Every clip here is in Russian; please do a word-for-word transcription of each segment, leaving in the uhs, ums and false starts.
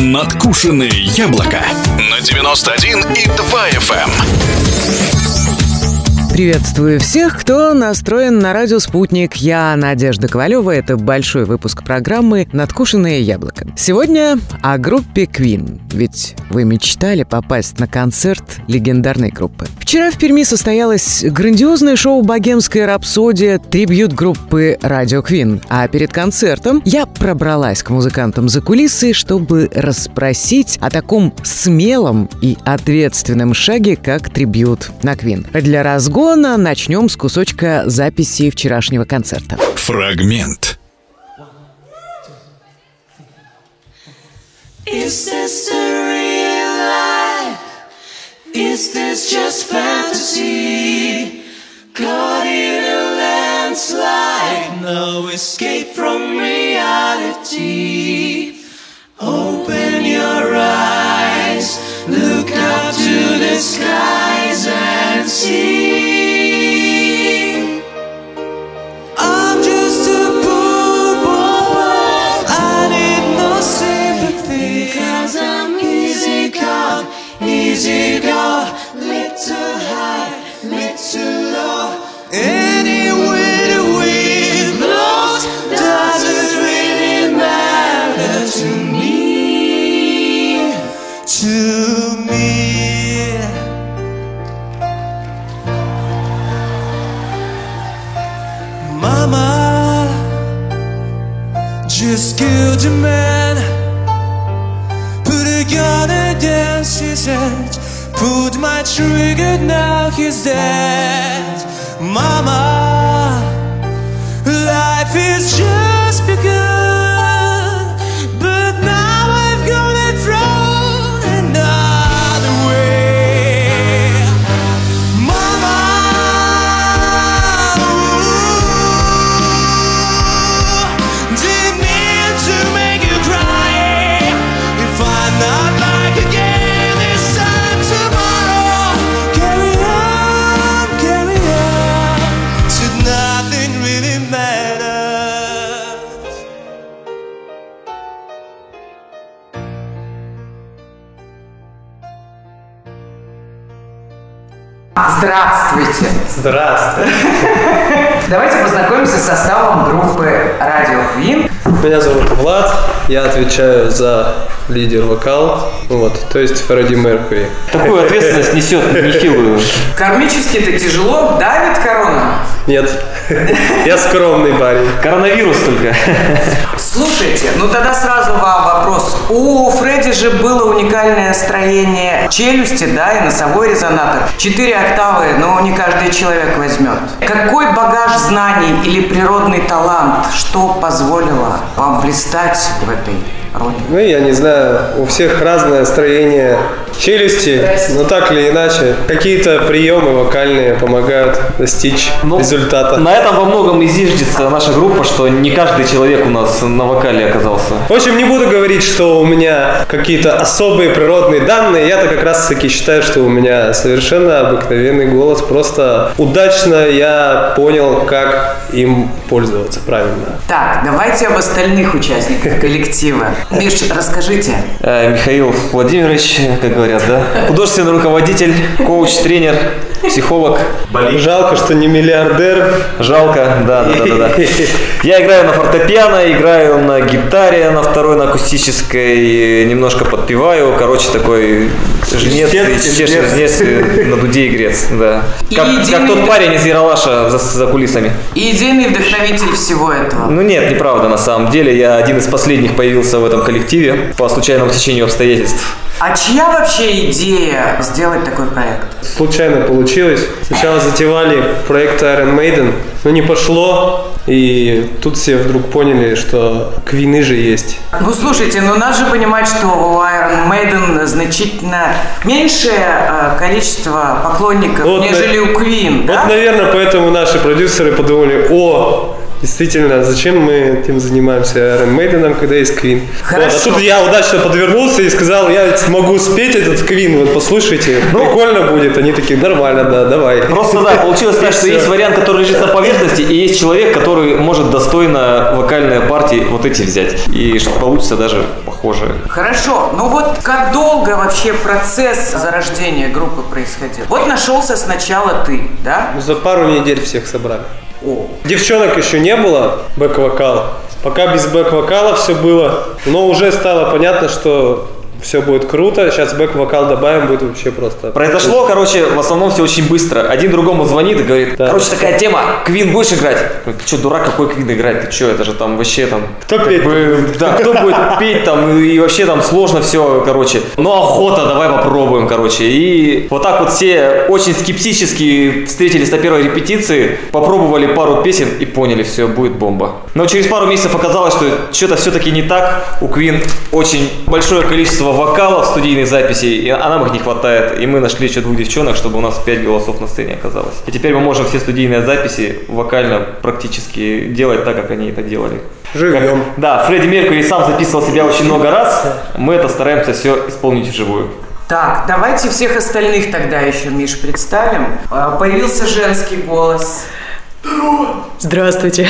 Надкушенное яблоко на девяносто один и два эф эм. Приветствую всех, кто настроен на радио «Спутник». Я Надежда Ковалева. Это большой выпуск программы «Надкушенное яблоко». Сегодня о группе Queen. Ведь вы мечтали попасть на концерт легендарной группы. Вчера в Перми состоялось грандиозное шоу «Богемская рапсодия», трибьют группы «Радио Queen». А перед концертом я пробралась к музыкантам за кулисы, чтобы расспросить о таком смелом и ответственном шаге, как трибьют на Queen. Для разгона начнем с кусочка записи вчерашнего концерта. Фрагмент. Is this a real life? Is this just fantasy? Caught in a landslide, no escape from reality. Open your eyes, look up to the skies and see. I'm just a poor boy, I need no sympathy, 'cause I'm easy come, easy go, little high, little low. Anywhere the wind blows doesn't really matter to me, to me. Mama just killed a man, put a gun against his head, pulled my trigger, now he's dead. Mama, life is just begun, but now I've gone and thrown another way. Mama, ooh, didn't mean to make you cry. If I'm not back again this time tomorrow, carry on, carry on, said nothing really matters. Здравствуйте! Здравствуйте. Давайте познакомимся с составом группы «Радио Queen». Меня зовут Влад, я отвечаю за лидер-вокал, вот, то есть Фредди Меркьюри. Такую ответственность несет нехилую. Кармически-то тяжело, давит корона? Нет, я скромный парень. Коронавирус только. Слушайте, ну тогда сразу вам вопрос. У Фредди же было уникальное строение челюсти, да, и носовой резонатор. Четыре октавы, но не каждый человек возьмет. Какой багаж знаний или природный талант, что позволило вам блистать в этой роли? Ну, я не знаю, у всех разное строение челюсти, но так или иначе, какие-то приемы вокальные помогают достичь Ну, результата. На этом во многом и зиждется наша группа, что не каждый человек у нас на вокале оказался. В общем, не буду говорить, что у меня какие-то особые природные данные. Я-то как раз-таки считаю, что у меня совершенно обыкновенный голос. Просто удачно я понял, как им пользоваться правильно. Так, давайте об остальных участниках коллектива. Миш, расскажите. Э, Михаил Владимирович, как говорят, да? Художественный руководитель, коуч, тренер, психолог. Жалко, что не миллиардер. Жалко, да, да, да, да. Я играю на фортепиано, играю на гитаре, на второй, на акустической, немножко подпеваю. Короче, такой жнец, жнец на дуде игрец, да. Как, как тот парень из Яралаша за, за кулисами. И идейный вдохновитель всего этого. Ну нет, неправда на самом деле. Я один из последних появился в этом коллективе по случайному течению обстоятельств. А чья вообще идея сделать такой проект? Случайно получилось. Сначала затевали проект Iron Maiden, но не пошло. И тут все вдруг поняли, что Квины же есть. Ну слушайте, ну надо же понимать, что у Iron Maiden значительно меньшее э, количество поклонников, вот, нежели у Queen, вот, да? наверное, поэтому наши продюсеры подумали: о, действительно, зачем мы этим занимаемся Iron Maiden, когда есть Queen? Вот, а тут я удачно подвернулся и сказал, я могу спеть этот Queen, вот послушайте, прикольно будет. Они такие, нормально, да, давай. Просто да, получилось так, что есть вариант, который лежит на поверхности, и есть человек, который может достойно вокальные партии вот эти взять. И что получится даже похоже. Хорошо, ну вот как долго вообще процесс зарождения группы происходил? Вот нашелся сначала ты, да? За пару недель всех собрали. О. Девчонок еще не было, бэк-вокал. Пока без бэк-вокала все было. Но уже стало понятно, что все будет круто. Сейчас бэк-вокал добавим, будет вообще просто... Произошло, короче, в основном все очень быстро. Один другому звонит и говорит, Да. короче, такая тема, Квин будешь играть? Ты что, дурак, какой Квин играть? Ты что, это же там вообще там... Кто как петь? бы, да, кто будет петь там, и вообще там сложно все, короче. Ну, охота, давай попробуем, короче. И вот так вот все очень скептически встретились на первой репетиции, попробовали пару песен и поняли, все, будет бомба. Но через пару месяцев оказалось, что что-то все-таки не так. У Квин очень большое количество вокалов студийной записи, и а нам их не хватает. И мы нашли еще двух девчонок, чтобы у нас пять голосов на сцене оказалось. И теперь мы можем все студийные записи вокально практически делать так, как они это делали. Живем. Как- да, Фредди Меркьюри сам записывал себя очень много раз. Мы это стараемся все исполнить вживую. Так, давайте всех остальных тогда еще, Миш, представим. А, Появился женский голос. Здравствуйте.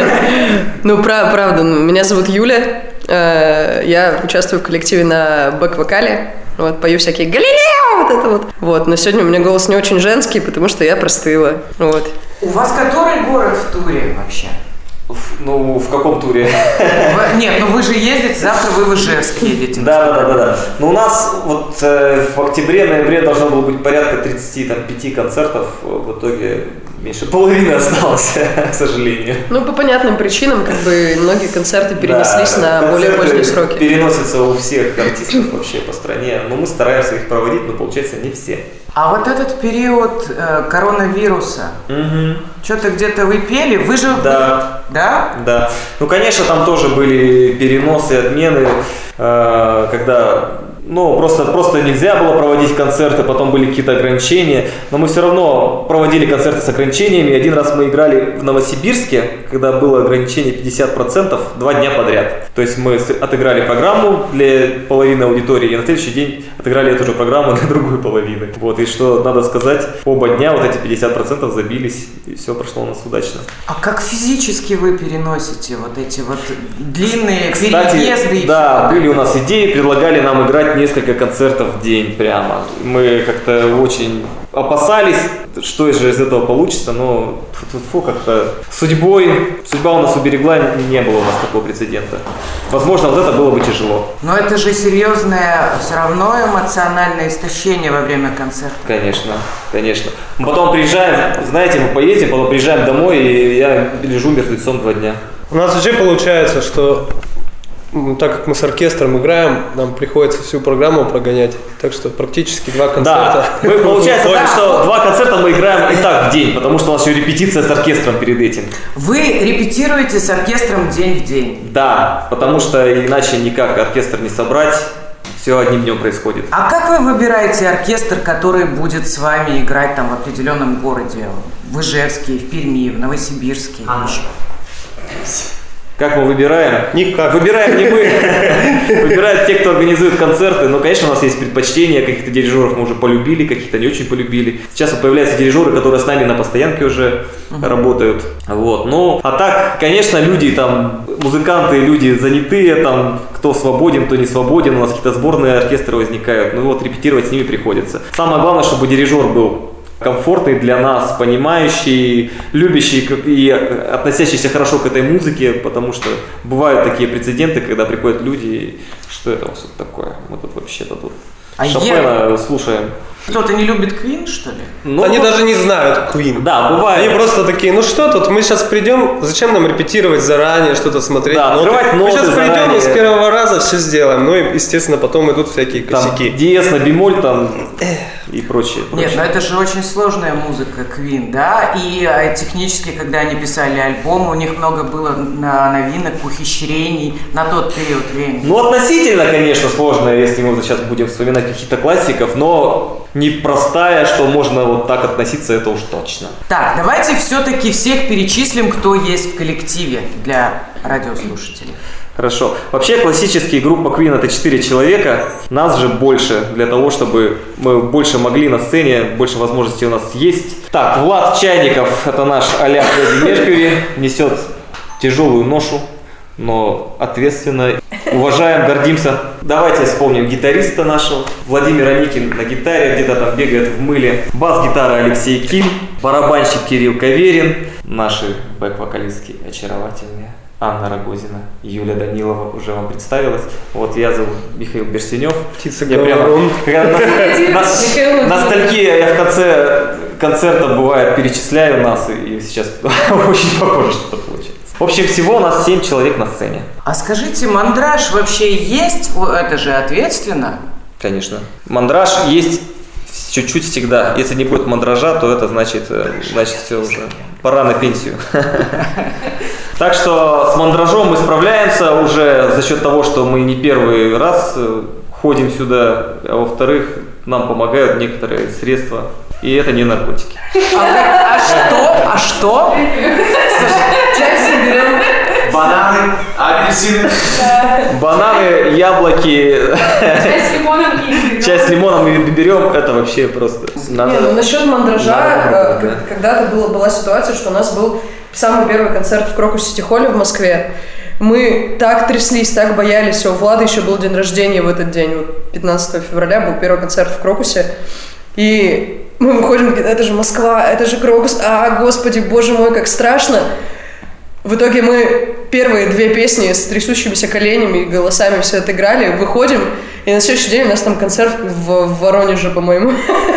Ну, пра- правда, ну, меня зовут Юля. Э, Я участвую в коллективе на бэк-вокале. Вот, пою всякие «Галилео!» вот это вот. Вот, но сегодня у меня голос не очень женский, потому что я простыла. Вот. У вас который город в туре вообще? В- ну, в каком туре? Вы- Нет, ну вы же ездите, завтра вы в Ижевск едете. Да, да, да, да. Но у нас вот э, в октябре-ноябре должно было быть порядка тридцати пяти концертов. В итоге меньше половины осталось, к сожалению. Ну, по понятным причинам, как бы многие концерты перенеслись Да, на более концерты поздние сроки. Переносятся у всех артистов вообще по стране. Но мы стараемся их проводить, но получается не все. А вот этот период э, коронавируса, что-то где-то вы пели, вы же... Да. Да? Да. Ну, конечно, там тоже были переносы, отмены, э, когда, ну, просто, просто нельзя было проводить концерты, потом были какие-то ограничения, но мы все равно проводили концерты с ограничениями. Один раз мы играли в Новосибирске, когда было ограничение пятьдесят процентов, два дня подряд. То есть мы с- отыграли программу для половины аудитории, и на следующий день отыграли эту же программу для другой половины. Вот, и что надо сказать, оба дня вот эти пятьдесят процентов забились, и все прошло у нас удачно. А как физически вы переносите вот эти вот длинные Кстати, переезды? и да, всё? были у нас идеи, предлагали нам играть несколько концертов в день прямо. Мы как-то очень опасались, что же из этого получится, но фу-фу-фу, как-то судьбой, судьба у нас уберегла, не было у нас такого прецедента. Возможно, вот это было бы тяжело. Но это же серьезное все равно эмоциональное истощение во время концерта. Конечно, конечно. Мы потом приезжаем, знаете, мы поедем, потом приезжаем домой, и я лежу мертвецом два дня. У нас вообще получается, что м, так как мы с оркестром играем, нам приходится всю программу прогонять. Так что практически два концерта. Да, мы, получается выходит. так, что два концерта мы играем и так в день, потому что у нас еще репетиция с оркестром перед этим. Вы репетируете с оркестром день в день. Да, потому что иначе никак оркестр не собрать, все одним днем происходит. А как вы выбираете оркестр, который будет с вами играть там в определенном городе? В Ижевске, в Перми, в Новосибирске? еще? Как мы выбираем? Никак. Выбираем не мы, выбирают те, кто организует концерты. Но, конечно, у нас есть предпочтения, каких-то дирижеров мы уже полюбили, каких-то не очень полюбили. Сейчас вот появляются дирижеры, которые с нами на постоянке уже работают. Вот. Ну, а так, конечно, люди там, музыканты, люди занятые, там, кто свободен, кто не свободен. У нас какие-то сборные оркестры возникают. Ну вот, репетировать с ними приходится. Самое главное, чтобы дирижер был комфортный для нас, понимающий, любящий и относящийся хорошо к этой музыке, потому что бывают такие прецеденты, когда приходят люди, и что это у вас тут такое? Мы тут вообще-то тут А Шопена я- слушаем. Кто-то не любит Queen, что ли? Ну, Они даже не знают Queen. Да, бывает. Они просто такие, ну что тут, мы сейчас придем, зачем нам репетировать заранее, что-то смотреть? Да, ноты? открывать Мы ноты сейчас придем заранее. и с первого раза все сделаем. Ну и, естественно, потом идут всякие там косяки. диез на бемоль, там и прочее. Нет, прочее. но это же очень сложная музыка Queen, да? И э, технически, когда они писали альбом, у них много было на новинок, ухищрений на тот период времени. Ну, относительно, конечно, сложная, если мы вот сейчас будем вспоминать каких-то классиков, но непростая, что можно вот так относиться, это уж точно. Так, давайте все-таки всех перечислим, кто есть в коллективе для радиослушателей. Хорошо. Вообще классические группа Queen это четыре человека, нас же больше, для того, чтобы мы больше могли на сцене, больше возможностей у нас есть. Так, Влад Чайников, это наш а-ля Фредди Меркьюри, несет тяжелую ношу, но ответственно. Уважаем, гордимся. Давайте вспомним гитариста нашего. Владимир Аникин на гитаре, где-то там бегает в мыле. Бас-гитара Алексей Ким, барабанщик Кирилл Каверин, наши бэк-вокалистки очаровательные. Анна Рогозина, Юля Данилова уже вам представилась. Вот я зовут Михаил Берсенев. Птица Я прямо, ностальгия, я в конце концерта бывает перечисляю нас, и сейчас очень похоже что-то получается. В общем, всего у нас семь человек на сцене. А скажите, мандраж вообще есть? Это же ответственно. Конечно. Мандраж есть чуть-чуть всегда. Если не будет мандража, то это значит, значит все уже. Пора на пенсию. Так что с мандражом мы справляемся уже за счет того, что мы не первый раз ходим сюда, а во-вторых, нам помогают некоторые средства, и это не наркотики. А, а что? А что? Чай берем. Бананы, апельсины. Бананы, яблоки, Чай с лимоном и чай с лимоном мы берем, это вообще просто надо. Не, ну насчет мандража, надо, э, да. когда-то была, была ситуация, что у нас был самый первый концерт в Крокус Сити Холле в Москве. Мы так тряслись, так боялись. У Влада еще был день рождения в этот день. Вот пятнадцатого февраля был первый концерт в Крокусе. И мы выходим, это же Москва, это же Крокус. А, господи, боже мой, как страшно. В итоге мы первые две песни с трясущимися коленями и голосами все отыграли, выходим, и на следующий день у нас там концерт в, в Воронеже, по-моему.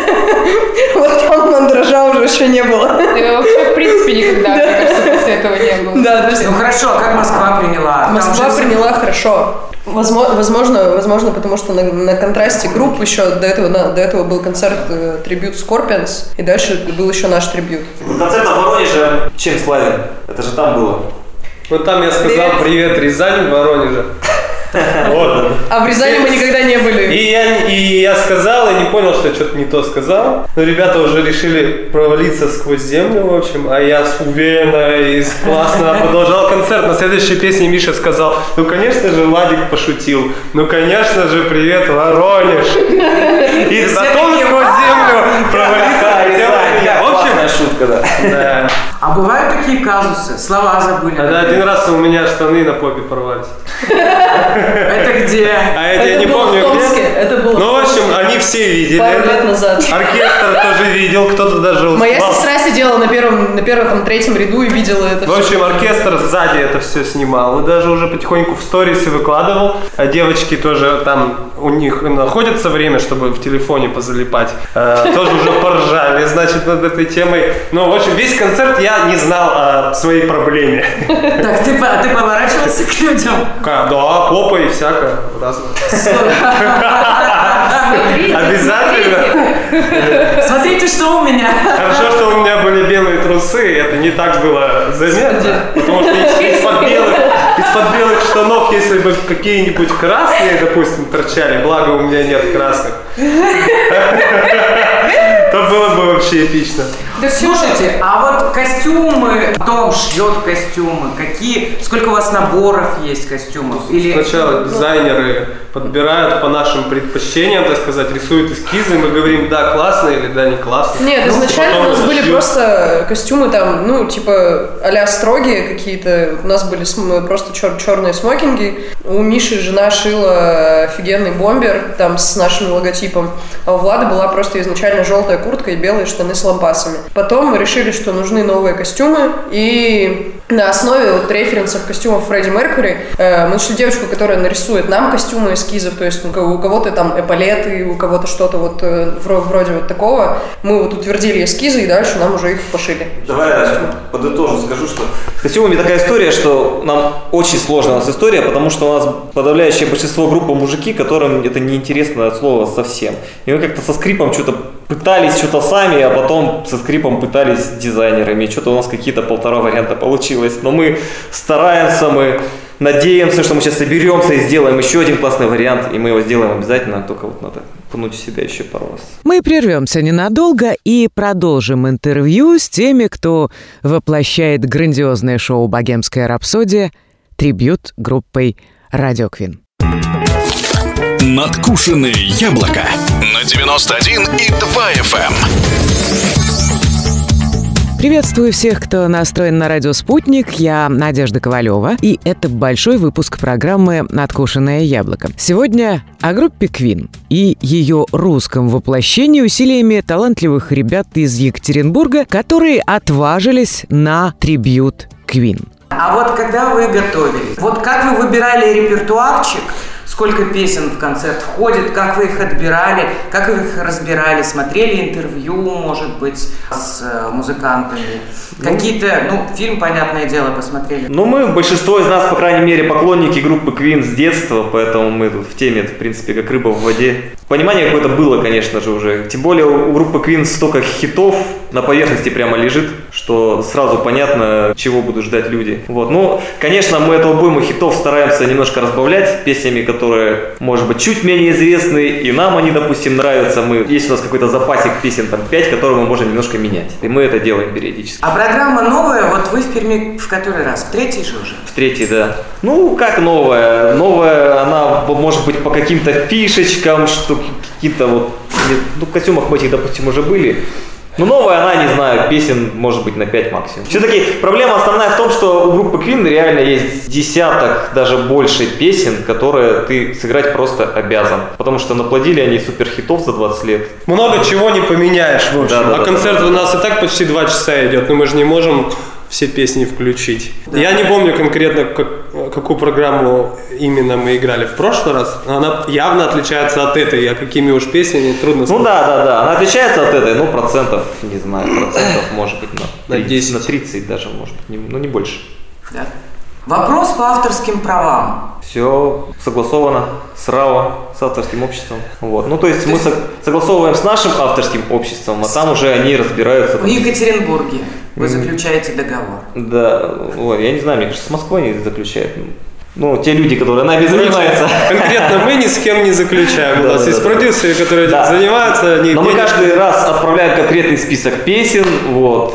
Вот там мандража уже еще не было. вообще, в принципе, никогда, мне кажется, после этого не было. Да, то есть Ну хорошо, а как Москва приняла? Москва приняла хорошо. Возможно, возможно, возможно, потому что на, на контрасте групп еще до этого, на, до этого был концерт э, трибют Scorpions, и дальше был еще наш трибют. Концерт в Воронеже чем славен? Это же там было. Вот там я сказал привет, Рязань, в Воронеже. Вот. А в Рязани мы никогда не были. И я, и я сказал, и не понял, что я что-то не то сказал. Но ребята уже решили провалиться сквозь землю, в общем. А я уверенно и классно продолжал концерт. На следующей песне Миша сказал: ну, конечно же, Владик пошутил. Ну, конечно же, привет, Воронеж. И потом сквозь землю провалиться. В общем, шутка, да. да. А бывают такие казусы? Слова забыли. А да, один раз у меня штаны на попе порвались. Это где? А это, Это я не было помню в Томске, где. это было Ну, в в общем, Томске. они все видели. Пару это. лет назад. Оркестр тоже видел, кто-то даже успел. Моя сестра сидела на первом, на первом, там, третьем ряду и видела это В все. общем, оркестр сзади это все снимал. И даже уже потихоньку в сторисы выкладывал. А девочки тоже там, у них находится время, чтобы в телефоне позалипать. Э, тоже уже поржали, значит, над этой темой. Ну, в общем, весь концерт я не знал о своей проблеме. Так, ты, по- ты поворачивался к людям? Ка- Да, попа и всякое разное. Обязательно. Смотрите, что у меня. Хорошо, что у меня были белые трусы, это не так было заметно, потому что из- из-под белых, из-под белых штанов, если бы какие-нибудь красные, допустим, торчали, благо у меня нет красных, то было бы вообще эпично. Да слушайте, а вот костюмы, кто шьет костюмы, какие, сколько у вас наборов есть костюмов? Или Сначала дизайнеры подбирают по нашим предпочтениям, так сказать, рисуют эскизы, и мы говорим, да, классно или да, не классно. Нет, Ну, изначально потом у нас были шьют. просто костюмы там, ну, типа, а-ля строгие какие-то. У нас были см- просто чер- черные смокинги. У Миши жена шила офигенный бомбер там с нашим логотипом. А у Влада была просто изначально желтая куртка и белые штаны с лампасами. Потом мы решили, что нужны новые костюмы, и на основе вот референсов костюмов Фредди Меркьюри. Мы нашли девочку, которая нарисует нам костюмы эскизов, то есть у кого-то там эполеты, у кого-то что-то вот вроде вот такого. Мы вот утвердили эскизы и дальше нам уже их пошили. Давай я подытожу, скажу, что с костюмами такая история, что нам очень сложная у нас история, потому что у нас подавляющее большинство группы мужики, которым это неинтересно от слова совсем. И мы как-то со скрипом что-то пытались что-то сами, а потом со скрипом пытались с дизайнерами. И что-то у нас какие-то полтора варианта получилось. Но мы стараемся, мы надеемся, что мы сейчас соберемся и сделаем еще один классный вариант. И мы его сделаем обязательно, только вот надо пнуть себя еще пару раз. Мы прервемся ненадолго и продолжим интервью с теми, кто воплощает грандиозное шоу «Богемская рапсодия», трибьют группой «Радио Квин». Надкушенное яблоко на девяносто один и два эф эм. Приветствую всех, кто настроен на радио «Спутник». Я Надежда Ковалева, и это большой выпуск программы «Надкушенное яблоко». Сегодня о группе Queen и ее русском воплощении усилиями талантливых ребят из Екатеринбурга, которые отважились на трибьют Queen. А вот когда вы готовились, вот как вы выбирали репертуарчик, сколько песен в концерт входит, как вы их отбирали, как вы их разбирали, смотрели интервью, может быть, с музыкантами, какие-то, ну, фильм, понятное дело, посмотрели. Ну, мы, большинство из нас, по крайней мере, поклонники группы Queen с детства, поэтому мы тут в теме, в принципе, как рыба в воде. Понимание какое-то было, конечно же, уже. Тем более у группы Queen столько хитов на поверхности прямо лежит, что сразу понятно, чего будут ждать люди. Вот. Ну, конечно, мы эту обойму хитов стараемся немножко разбавлять песнями, которые, может быть, чуть менее известны, и нам они, допустим, нравятся. Мы, есть у нас какой-то запасик песен, там, пять, которые мы можем немножко менять. И мы это делаем периодически. А программа новая, вот вы в Перми в который раз? В третий же уже? В третий, да. Ну, как новая? Новая, она может быть по каким-то фишечкам, что какие-то вот, ну, в костюмах мы этих, допустим, уже были. Ну, новая она, не знаю, песен может быть на пять максимум. Все-таки проблема основная в том, что у группы Queen реально есть десяток, даже больше песен, которые ты сыграть просто обязан. Потому что наплодили они суперхитов за двадцать лет. Много чего не поменяешь, в общем. Да, да, а да, концерт да, да. у нас и так почти два часа идет, но мы же не можем все песни включить. Да. Я не помню конкретно, как, какую программу именно мы играли в прошлый раз. Она явно отличается от этой, а какими уж песнями трудно сказать. Ну да, да, да, она отличается от этой, ну процентов, не знаю, процентов может быть на, на десять, на тридцать даже, может быть, не, ну не больше. Да. Вопрос по авторским правам. Все согласовано с РАО, с авторским обществом. Вот. Ну, то есть то мы есть... согласовываем с нашим авторским обществом, а там уже они разбираются. В Екатеринбурге вы заключаете договор. Да, ой, я не знаю, мне кажется, с Москвой они заключают. Ну, те люди, которые нами занимаются. Конкретно мы ни с кем не заключаем. У нас есть продюсеры, которые этим занимаются. Но мы каждый раз отправляем конкретный список песен вот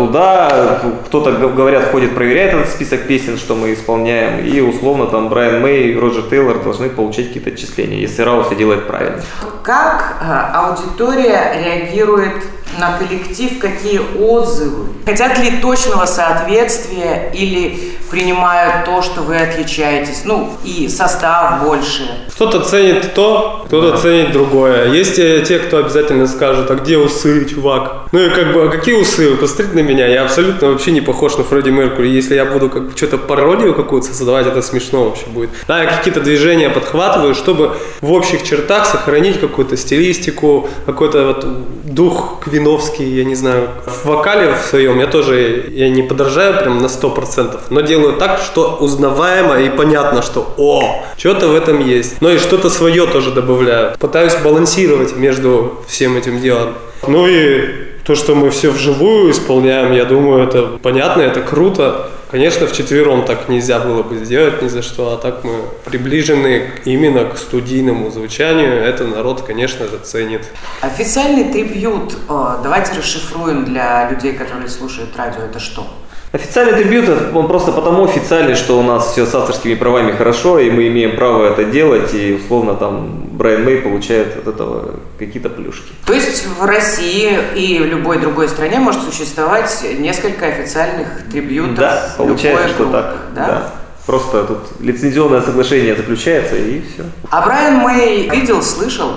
туда. Кто-то, говорят, ходит, проверяет этот список песен, что мы исполняем. И условно там Брайан Мэй и Роджер Тейлор должны получать какие-то отчисления, если РАО все делает правильно. Как аудитория реагирует на коллектив, какие отзывы? Хотят ли точного соответствия или принимают то, что вы отличаетесь? Ну, и состав больше. Кто-то ценит то, кто-то да. ценит другое. Есть те, кто обязательно скажет, а где усы, чувак? Ну и как бы, а какие усы? Вы посмотрите на меня, я абсолютно вообще не похож на Фредди Меркьюри. Если я буду как что-то пародию какую-то создавать, это смешно вообще будет. Да, я какие-то движения подхватываю, чтобы в общих чертах сохранить какую-то стилистику, какой-то вот дух квиновский, я не знаю. В вокале в своем я тоже, я не подражаю прям на сто процентов, но делаю так, что узнаваемо и понятно, что о, что-то в этом есть. Но и что-то свое тоже добавляю. Пытаюсь балансировать между всем этим делом. Ну и то, что мы все вживую исполняем, я думаю, это понятно, это круто. Конечно, вчетвером так нельзя было бы сделать ни за что, а так мы приближены именно к студийному звучанию. Это народ, конечно же, ценит. Официальный трибьют, давайте расшифруем для людей, которые слушают радио, это что? Официальный трибьют, он просто потому официальный, что у нас все с авторскими правами хорошо, и мы имеем право это делать, и условно там Брайан Мэй получает от этого какие-то плюшки. То есть в России и в любой другой стране может существовать несколько официальных трибьютов? Да, получается, что так, да? да. Просто тут лицензионное соглашение заключается, и все. А Брайан Мэй видел, слышал?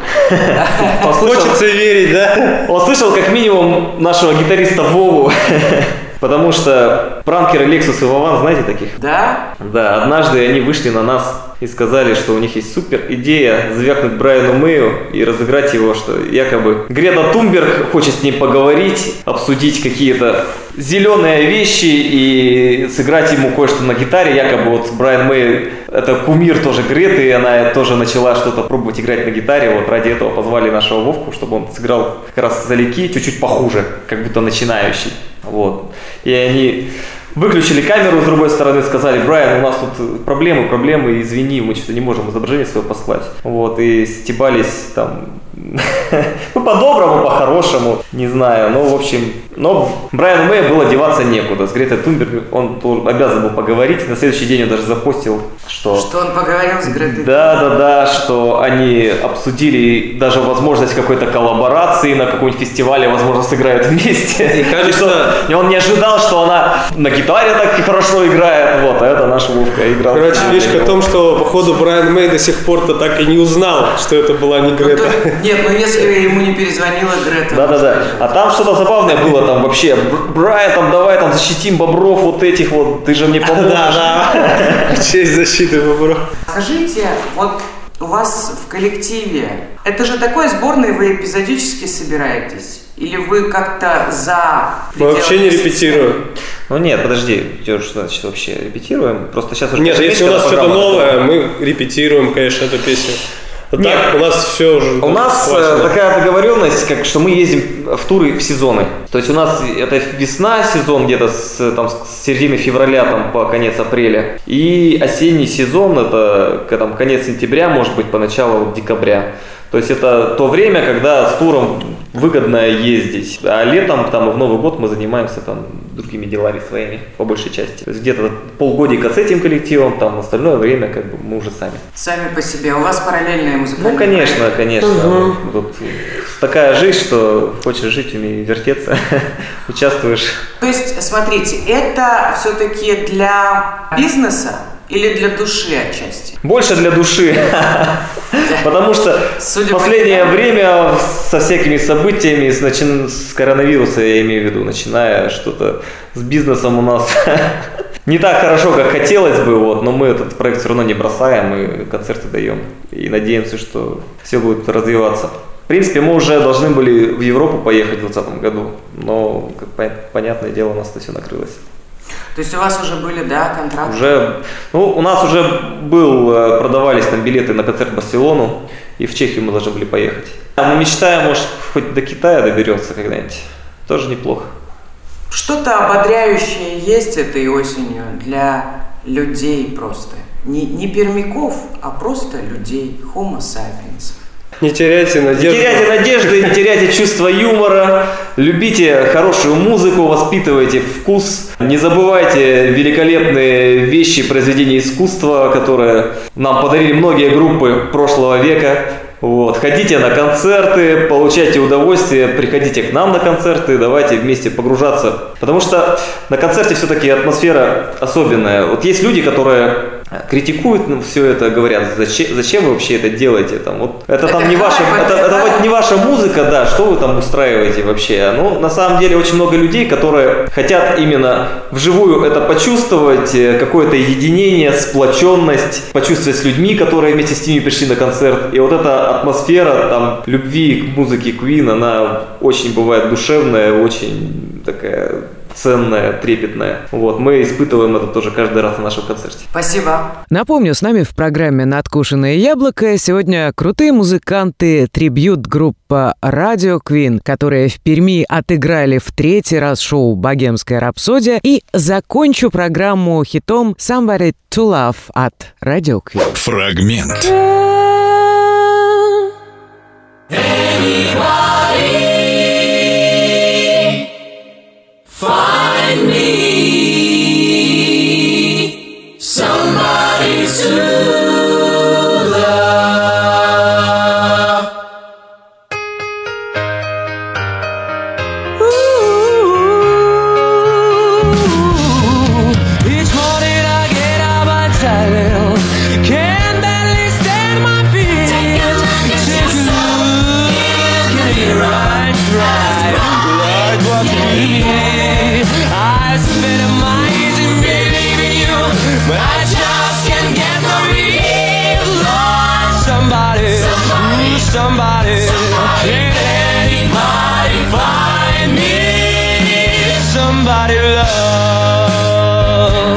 Хочется верить, да? Он слышал как минимум нашего гитариста Вову. Потому что пранкеры Lexus и Вован, знаете таких? Да? Да, однажды они вышли на нас и сказали, что у них есть супер идея звякнуть Брайану Мэю и разыграть его, что якобы Грета Тунберг хочет с ним поговорить, обсудить какие-то зеленые вещи и сыграть ему кое-что на гитаре. Якобы вот Брайан Мэй — это кумир тоже Греты, и она тоже начала что-то пробовать играть на гитаре. Вот ради этого позвали нашего Вовку, чтобы он сыграл как раз залики чуть-чуть похуже, как будто начинающий. Вот. И они выключили камеру с другой стороны, сказали: Брайан, у нас тут проблемы, проблемы, извини, мы что-то не можем изображение свое послать. Вот, и стебались там, ну, по-доброму, по-хорошему, не знаю, ну, в общем, но Брайану Мэю было деваться некуда. С Гретой Тунберг он обязан был поговорить. На следующий день он даже запостил, что... Что он поговорил с Гретой? Да, да, да, что они обсудили даже возможность какой-то коллаборации на каком-нибудь фестивале, возможно, сыграют вместе. И кажется... И он не ожидал, что она на гитаре так и хорошо играет, вот, а это наш Вовка играл. Короче, фишка в том, что, походу, Брайан Мэй до сих пор-то так и не узнал, что это была не Грета. Ну, то, нет, ну если ему не перезвонила Грета. Да-да-да. А там что-то забавное было там вообще. Брайан, там давай там защитим бобров вот этих вот, ты же мне поможешь. Да-да. Честь защиты бобров. Скажите, вот у вас в коллективе, это же такой сборной, вы эпизодически собираетесь? Или вы как-то за... Мы вообще не репетируем. Ну нет, подожди, что значит вообще репетируем? Просто сейчас уже... Нет, если у нас что-то новое, мы репетируем, конечно, эту песню. Вот Нет, так, у нас все уже. У нас хватит. такая договоренность, как, что мы ездим в туры в сезоны. То есть у нас это весна, сезон где-то с, там, с середины февраля там, по конец апреля. И осенний сезон, это там, конец сентября, может быть, по началу декабря. То есть это то время, когда с туром выгодно ездить. А летом там, и в Новый год мы занимаемся там, другими делами своими, по большей части. То есть где-то полгодика с этим коллективом, там остальное время как бы мы уже сами. Сами по себе. У вас параллельная музыкальная. Ну, конечно, проект. конечно. Угу. Тут такая жизнь, что хочешь жить, умей вертеться, участвуешь. То есть, смотрите, это все-таки для бизнеса или для души отчасти? Больше для души. Потому что в последнее время со всякими событиями, с, начи... с коронавируса, я имею в виду, начиная что-то с бизнесом у нас не так хорошо, как хотелось бы, вот, но мы этот проект все равно не бросаем, мы концерты даем и надеемся, что все будет развиваться. В принципе, мы уже должны были в Европу поехать в двадцатом году, но, как понятное дело, у нас это все накрылось. То есть у вас уже были, да, контракты? Уже, ну, у нас уже был, продавались там билеты на концерт в Барселону, и в Чехию мы должны были поехать. Мы мечтаем, может, хоть до Китая доберется когда-нибудь. Тоже неплохо. Что-то ободряющее есть этой осенью для людей просто. Не, не пермяков, а просто людей, homo sapiens. Не теряйте надежды. Не теряйте надежды, не теряйте чувство юмора, любите хорошую музыку, воспитывайте вкус. Не забывайте великолепные вещи, произведения искусства, которые нам подарили многие группы прошлого века. Вот. Ходите на концерты, получайте удовольствие, приходите к нам на концерты, давайте вместе погружаться. Потому что на концерте все-таки атмосфера особенная. Вот есть люди, которые критикуют ну, все это, говорят, зачем, зачем вы вообще это делаете? Там, вот, это, это там не ваша, это, это вот не ваша музыка, да, что вы там устраиваете вообще? Ну, на самом деле очень много людей, которые хотят именно вживую это почувствовать, какое-то единение, сплоченность, почувствовать с людьми, которые вместе с ними пришли на концерт. И вот эта атмосфера там любви к музыке Queen, она очень бывает душевная, очень такая ценная, трепетная. Вот, мы испытываем это тоже каждый раз на нашем концерте. Спасибо. Напомню, с нами в программе «Надкушенное яблоко» сегодня крутые музыканты, трибьют-группа «Радио Queen», которые в Перми отыграли в третий раз шоу «Богемская рапсодия». И закончу программу хитом «Somebody to Love» от «Радио Queen». Фрагмент. Find me somebody to love. Ooh, each morning I get out my child, can barely stand my somebody. Can anybody find me somebody to love?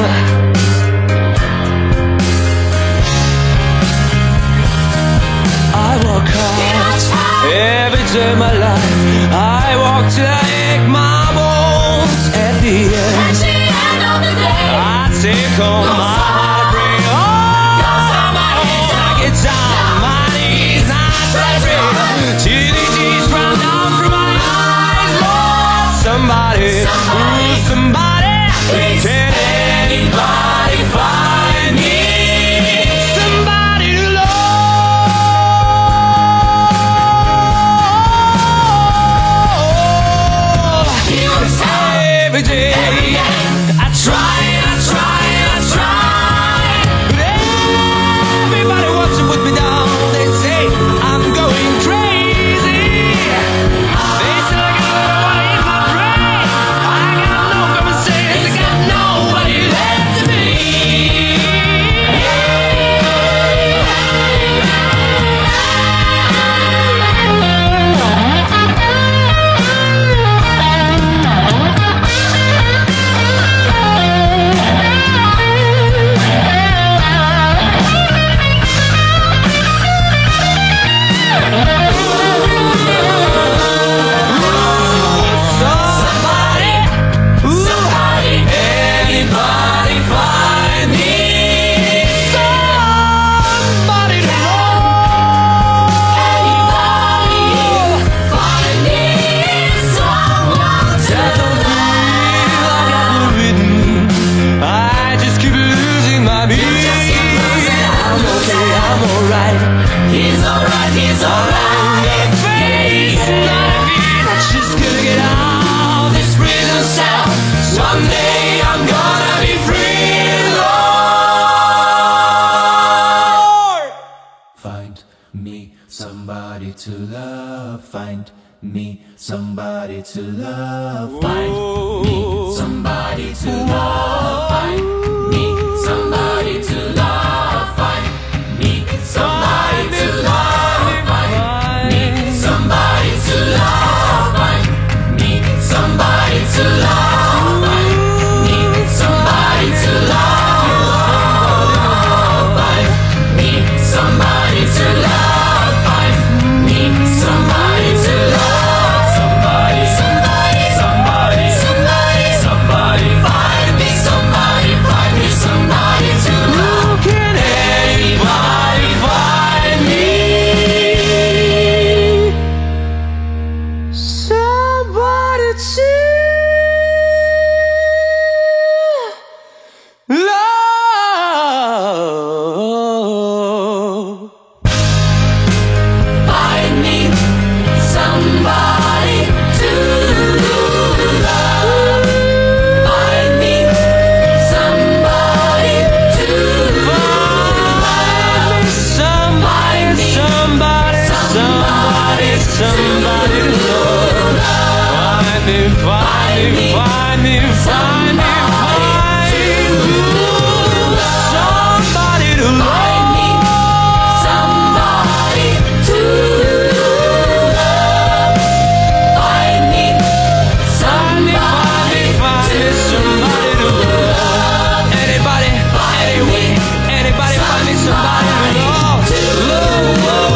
I work hard every day of my life. I walk till I ache my bones. At the end, at the end of the day, I take home my heartbreak. Oh, my home. I get down on my knees. I try to till the tears run down from my eyes. Lord, somebody, somebody, ooh, somebody, please. Can anybody find me somebody to love? Every day, I try, I try, I try, but everybody wants to put me down. They say I'm going crazy. They say I gotta wanna eat my brain. I got no common sense. I got nobody left to me. to love, find me somebody to love, find me somebody to love, find me somebody to love, find me somebody to love, find me somebody to love, find me somebody to love, find me somebody to love, find me somebody to love. Somebody to love, somebody, somebody, somebody, somebody, somebody, find me somebody, find me somebody to love. Can anybody find me somebody to love? Find me somebody to love. Find me somebody to love. Somebody, somebody, somebody, somebody to love. Find me, find me, find me, find me, find me somebody to love. Find me somebody to love. Find me somebody, find me somebody to love. Anybody, anyway, anybody find me somebody to love. Love,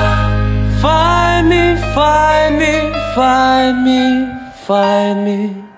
love, love. Find me, find me, find me, find me.